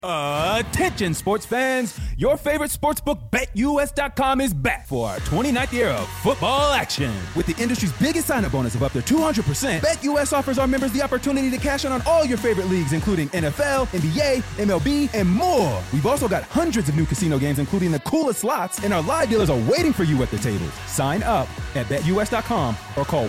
Attention sports fans, your favorite sportsbook BetUS.com is back for our 29th year of football action. With the industry's biggest sign-up bonus of up to 200%, BetUS offers our members the opportunity to cash in on all your favorite leagues, including NFL, NBA, MLB, and more. We've also got hundreds of new casino games, including the coolest slots, and our live dealers are waiting for you at the tables. Sign up at BetUS.com or call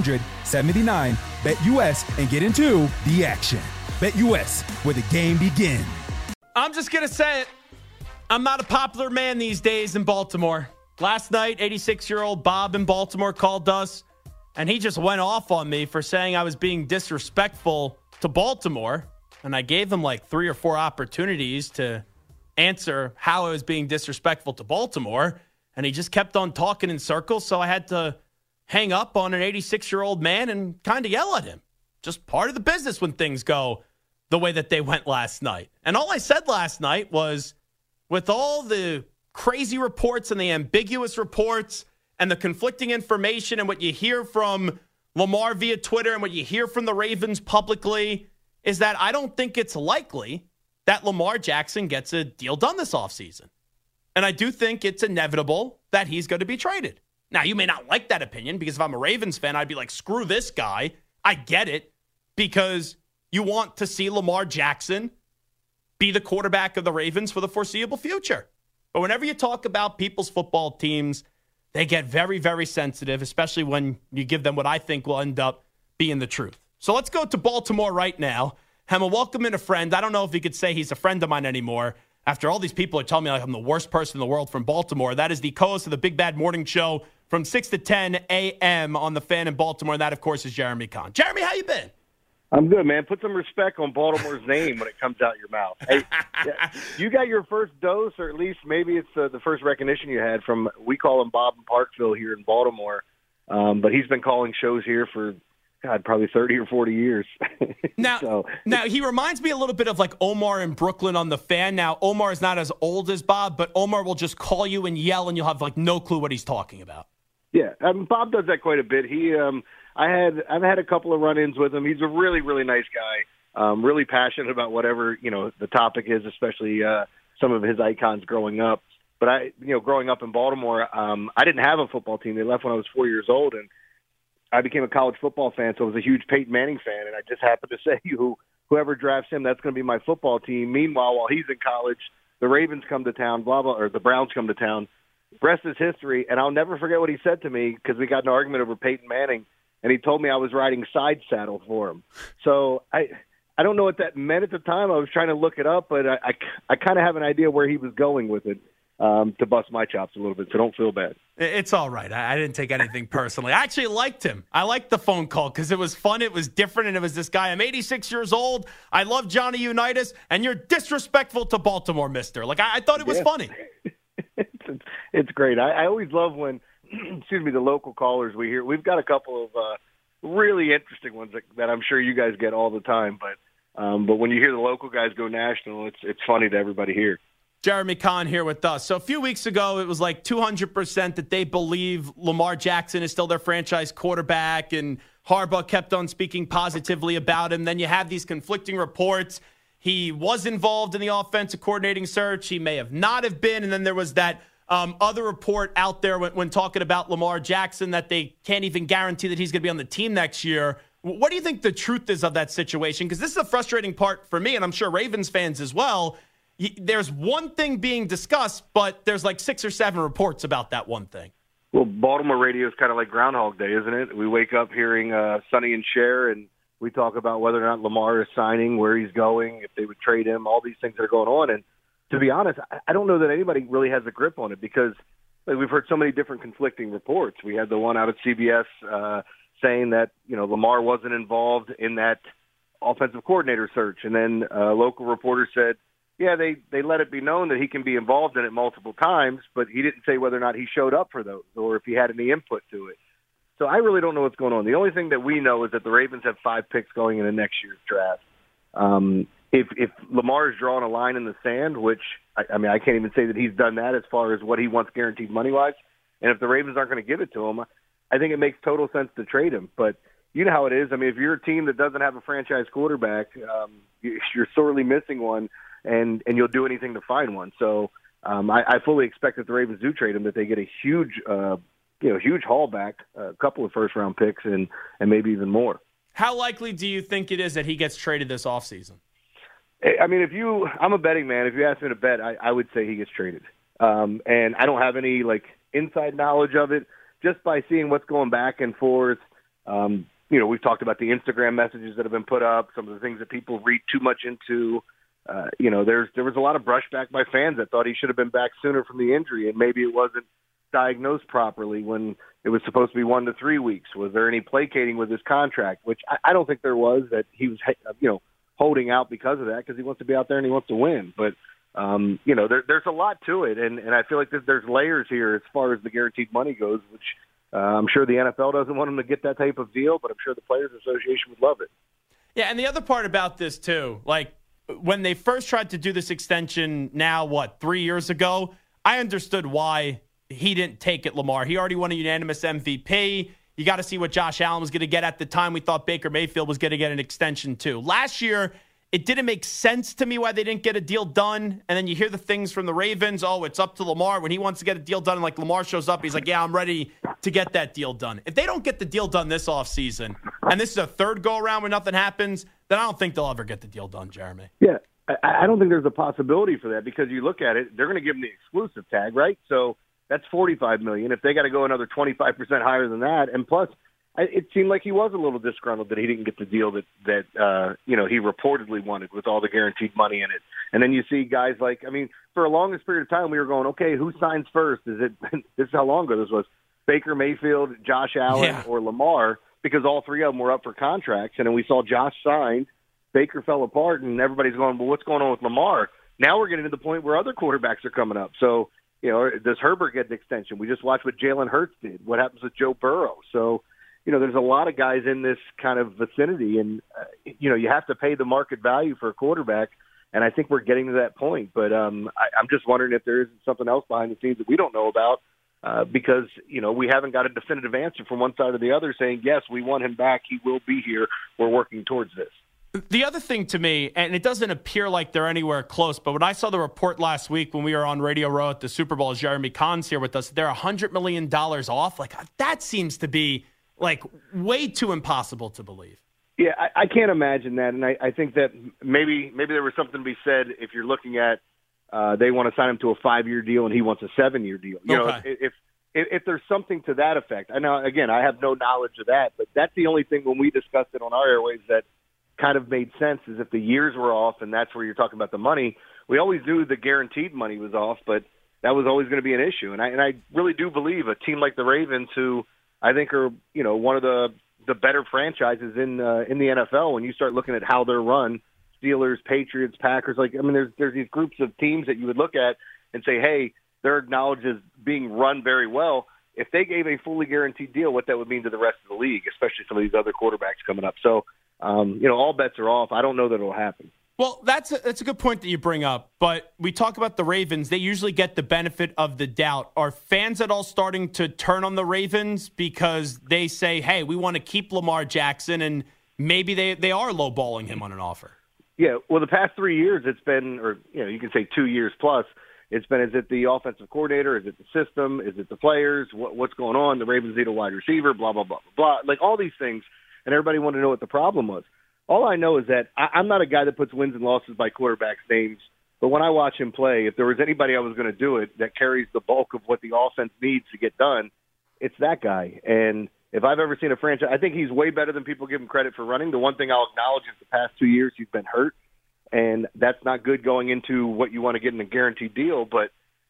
1-800-79-BET-US and get into the action. BetUS, where the game begins. I'm just going to say it. I'm not a popular man these days in Baltimore. Last night, 86-year-old Bob in Baltimore called us, and he just went off on me for saying I was being disrespectful to Baltimore. And I gave him like 3 or 4 opportunities to answer how I was being disrespectful to Baltimore. And he just kept on talking in circles, so I had to hang up on an 86-year-old man and kind of yell at him. Just part of the business when things go the way that they went last night. And all I said last night was, with all the crazy reports and the ambiguous reports and the conflicting information and what you hear from Lamar via Twitter and what you hear from the Ravens publicly, is that I don't think it's likely that Lamar Jackson gets a deal done this offseason. And I do think it's inevitable that he's going to be traded. Now, you may not like that opinion, because if I'm a Ravens fan, I'd be like, screw this guy. I get it, because you want to see Lamar Jackson be the quarterback of the Ravens for the foreseeable future. But whenever you talk about people's football teams, they get very, very sensitive, especially when you give them what I think will end up being the truth. So let's go to Baltimore right now. Hema, welcome in a friend. I don't know if he could say he's a friend of mine anymore after all these people are telling me like I'm the worst person in the world from Baltimore. That is the co-host of the Big Bad Morning Show from 6 to 10 a.m. on The Fan in Baltimore. And that, of course, is Jeremy Kahn. Jeremy, how you been? I'm good, man. Put some respect on Baltimore's name when it comes out your mouth. Hey, you got your first dose, or at least maybe it's the first recognition you had from, we call him Bob in Parkville here in Baltimore, but he's been calling shows here for, God, probably 30 or 40 years. Now, he reminds me a little bit of like Omar in Brooklyn on The Fan. Now, Omar is not as old as Bob, but Omar will just call you and yell, and you'll have like no clue what he's talking about. Yeah, Bob does that quite a bit. I've had a couple of run-ins with him. He's a really, really nice guy. Really passionate about whatever, the topic is, especially some of his icons growing up. But growing up in Baltimore, I didn't have a football team. They left when I was 4 years old, and I became a college football fan, so I was a huge Peyton Manning fan, and I just happened to say whoever drafts him, that's going to be my football team. Meanwhile, while he's in college, the Ravens come to town, or the Browns come to town. Rest is history, and I'll never forget what he said to me, because we got in an argument over Peyton Manning, and he told me I was riding side saddle for him. So I don't know what that meant at the time. I was trying to look it up, but I kind of have an idea where he was going with it, to bust my chops a little bit, so don't feel bad. It's all right. I didn't take anything personally. I actually liked him. I liked the phone call because it was fun, it was different, and it was this guy. I'm 86 years old. I love Johnny Unitas, and you're disrespectful to Baltimore, mister. Like, I thought it was funny. It's great. I always love when, the local callers we hear. We've got a couple of really interesting ones that I'm sure you guys get all the time. But when you hear the local guys go national, it's funny to everybody here. Jeremy Kahn here with us. So a few weeks ago, it was like 200% that they believe Lamar Jackson is still their franchise quarterback, and Harbaugh kept on speaking positively about him. Then you have these conflicting reports. He was involved in the offensive coordinating search. He may have not have been. And then there was that other report out there when talking about Lamar Jackson that they can't even guarantee that he's going to be on the team next year. What do you think the truth is of that situation? Because this is a frustrating part for me, and I'm sure Ravens fans as well. There's one thing being discussed, but there's like 6 or 7 reports about that one thing. Well, Baltimore radio is kind of like Groundhog Day, isn't it? We wake up hearing Sonny and Cher, and we talk about whether or not Lamar is signing, where he's going, if they would trade him, all these things that are going on. And to be honest, I don't know that anybody really has a grip on it, because we've heard so many different conflicting reports. We had the one out of CBS saying that, Lamar wasn't involved in that offensive coordinator search. And then a local reporter said, yeah, they let it be known that he can be involved in it multiple times, but he didn't say whether or not he showed up for those or if he had any input to it. So I really don't know what's going on. The only thing that we know is that the Ravens have 5 picks going into next year's draft. If Lamar is drawing a line in the sand, which, I can't even say that he's done that as far as what he wants guaranteed money-wise, and if the Ravens aren't going to give it to him, I think it makes total sense to trade him. But you know how it is. If you're a team that doesn't have a franchise quarterback, you're sorely missing one. and you'll do anything to find one. So I fully expect that the Ravens do trade him, that they get a huge haul back, a couple of first-round picks, and maybe even more. How likely do you think it is that he gets traded this offseason? I mean, I'm a betting man. If you ask me to bet, I would say he gets traded. And I don't have any inside knowledge of it. Just by seeing what's going back and forth, we've talked about the Instagram messages that have been put up, some of the things that people read too much into. There was a lot of brushback by fans that thought he should have been back sooner from the injury, and maybe it wasn't diagnosed properly when it was supposed to be 1 to 3 weeks. Was there any placating with his contract? Which I don't think there was, that he was, holding out because of that, because he wants to be out there and he wants to win. But, there's a lot to it. And I feel like there's layers here as far as the guaranteed money goes, which I'm sure the NFL doesn't want him to get that type of deal, but I'm sure the Players Association would love it. Yeah. And the other part about this too, when they first tried to do this extension now, 3 years ago, I understood why he didn't take it, Lamar. He already won a unanimous MVP. You got to see what Josh Allen was going to get. At the time, we thought Baker Mayfield was going to get an extension too. Last year, it didn't make sense to me why they didn't get a deal done. And then you hear the things from the Ravens, it's up to Lamar. When he wants to get a deal done, and Lamar shows up, he's like, yeah, I'm ready to get that deal done. If they don't get the deal done this offseason, and this is a third go-around where nothing happens, then I don't think they'll ever get the deal done, Jeremy. Yeah, I don't think there's a possibility for that, because you look at it, they're going to give him the exclusive tag, right? So that's $45 million. If they got to go another 25% higher than that, and plus, it seemed like he was a little disgruntled that he didn't get the deal that he reportedly wanted with all the guaranteed money in it. And then you see guys for a longest period of time, we were going, okay, who signs first? This is how long ago this was. Baker Mayfield, Josh Allen, or Lamar, because all three of them were up for contracts. And then we saw Josh signed, Baker fell apart, and everybody's going, well, what's going on with Lamar? Now we're getting to the point where other quarterbacks are coming up. So, does Herbert get the extension? We just watched what Jalen Hurts did. What happens with Joe Burrow? So, there's a lot of guys in this kind of vicinity, and, you have to pay the market value for a quarterback, and I think we're getting to that point. But I'm just wondering if there isn't something else behind the scenes that we don't know about, because, we haven't got a definitive answer from one side or the other saying, yes, we want him back, he will be here, we're working towards this. The other thing to me, and it doesn't appear like they're anywhere close, but when I saw the report last week when we were on Radio Row at the Super Bowl, Jeremy Kahn's here with us, they're $100 million off. That seems to be way too impossible to believe. Yeah, I can't imagine that, and I think that maybe there was something to be said if you're looking at they want to sign him to a 5-year deal and he wants a 7-year deal. If there's something to that effect. I know, again, I have no knowledge of that, but that's the only thing when we discussed it on our airwaves that kind of made sense, is if the years were off, and that's where you're talking about the money. We always knew the guaranteed money was off, but that was always going to be an issue. And I really do believe a team like the Ravens, who I think are, one of the better franchises in the NFL, when you start looking at how they're run, Steelers, Patriots, Packers, there's these groups of teams that you would look at and say, hey, they're acknowledged as being run very well. If they gave a fully guaranteed deal, what that would mean to the rest of the league, especially some of these other quarterbacks coming up. So, all bets are off. I don't know that it'll happen. Well, that's a good point that you bring up. But we talk about the Ravens. They usually get the benefit of the doubt. Are fans at all starting to turn on the Ravens because they say, hey, we want to keep Lamar Jackson, and maybe they are lowballing him on an offer? Yeah, well, the past 3 years it's been, or you can say 2 years plus, it's been, is it the offensive coordinator? Is it the system? Is it the players? What's going on? The Ravens need a wide receiver, blah, blah, blah, blah, blah. All these things, and everybody wanted to know what the problem was. All I know is that I'm not a guy that puts wins and losses by quarterbacks' names, but when I watch him play, if there was anybody I was going to do it that carries the bulk of what the offense needs to get done, it's that guy. And if I've ever seen a franchise, I think he's way better than people give him credit for running. The one thing I'll acknowledge is the past 2 years he's been hurt, and that's not good going into what you want to get in a guaranteed deal. But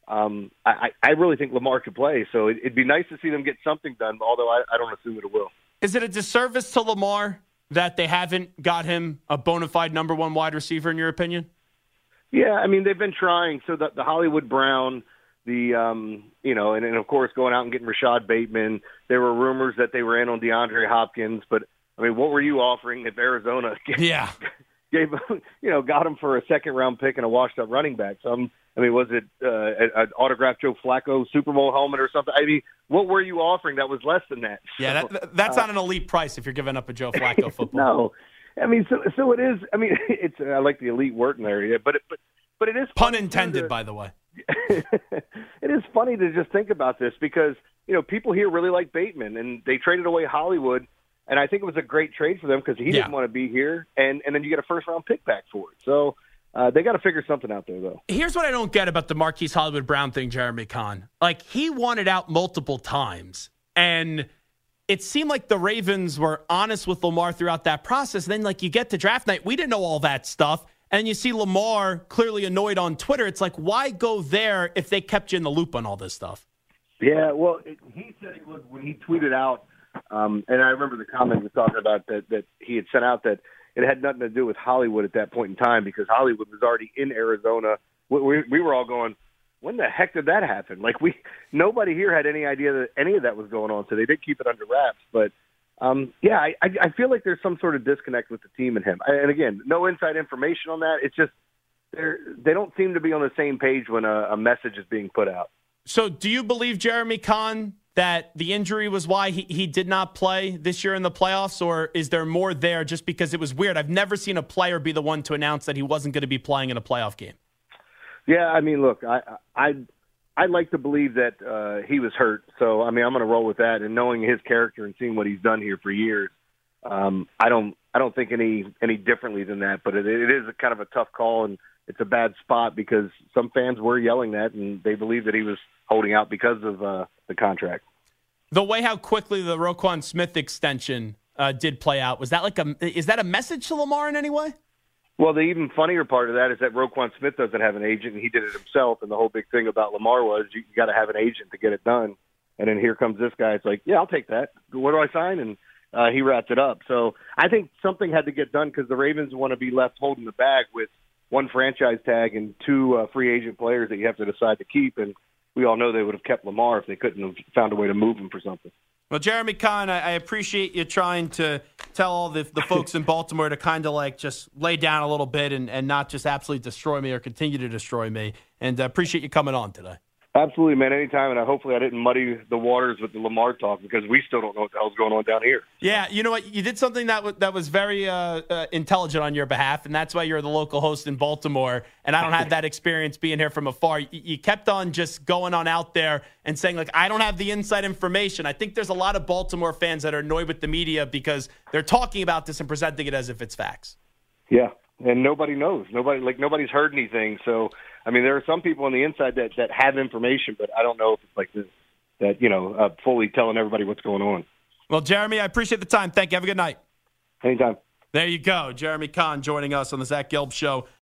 I really think Lamar could play, so it'd be nice to see them get something done, although I don't assume it will. Is it a disservice to Lamar that they haven't got him a bona fide number one wide receiver, in your opinion? Yeah, I mean, they've been trying. So the Hollywood Brown, and of course going out and getting Rashad Bateman. There were rumors that they were in on DeAndre Hopkins, but I mean, what were you offering if Arizona got him for a second-round pick and a washed-up running back? Was it an autographed Joe Flacco Super Bowl helmet or something? I mean, what were you offering that was less than that? Yeah, that's not an elite price if you're giving up a Joe Flacco football. No. I mean, so it is. I mean, I like the elite word in there, but But it is pun intended, by the way. It is funny to just think about this because, people here really like Bateman, and they traded away Hollywood, and I think it was a great trade for them because he didn't want to be here, and then you get a first-round pick back for it. So they got to figure something out there, though. Here's what I don't get about the Marquise Hollywood Brown thing, Jeremy Kahn. Like, he wanted out multiple times, and it seemed like the Ravens were honest with Lamar throughout that process. And then, you get to draft night, we didn't know all that stuff. And you see Lamar clearly annoyed on Twitter. It's like, why go there if they kept you in the loop on all this stuff? Yeah, well, he said he would when he tweeted out, and I remember the comment he was talking about that he had sent out that it had nothing to do with Hollywood at that point in time because Hollywood was already in Arizona. We were all going, when the heck did that happen? Nobody here had any idea that any of that was going on, so they did keep it under wraps. But, I feel like there's some sort of disconnect with the team and him. And, again, no inside information on that. It's just they don't seem to be on the same page when a message is being put out. So do you believe, Jeremy Kahn, that the injury was why he did not play this year in the playoffs, or is there more there just because it was weird? I've never seen a player be the one to announce that he wasn't going to be playing in a playoff game. Yeah, I mean, look, I'd like to believe that he was hurt. So, I'm going to roll with that. And knowing his character and seeing what he's done here for years, I don't think any differently than that. But it is a kind of a tough call, and it's a bad spot because some fans were yelling that, and they believe that he was holding out because of the contract. The way how quickly the Roquan Smith extension did play out, is that a message to Lamar in any way? Well, the even funnier part of that is that Roquan Smith doesn't have an agent, and he did it himself. And the whole big thing about Lamar was you got to have an agent to get it done. And then here comes this guy. It's like, yeah, I'll take that. What do I sign? And he wrapped it up. So I think something had to get done because the Ravens want to be left holding the bag with one franchise tag and two free agent players that you have to decide to keep. And we all know they would have kept Lamar if they couldn't have found a way to move him for something. Well, Jeremy Kahn, I appreciate you trying to tell all the folks in Baltimore to kind of just lay down a little bit and not just absolutely destroy me or continue to destroy me. And appreciate you coming on today. Absolutely, man. Anytime. And hopefully I didn't muddy the waters with the Lamar talk because we still don't know what the hell's going on down here. Yeah, you know what? You did something that was very intelligent on your behalf, and that's why you're the local host in Baltimore. And I don't have that experience being here from afar. You kept on just going on out there and saying, I don't have the inside information. I think there's a lot of Baltimore fans that are annoyed with the media because they're talking about this and presenting it as if it's facts. Yeah, and nobody knows. Nobody's heard anything, so – there are some people on the inside that have information, but I don't know if it's like this, that, fully telling everybody what's going on. Well, Jeremy, I appreciate the time. Thank you. Have a good night. Anytime. There you go. Jeremy Kahn joining us on the Zach Gelb Show.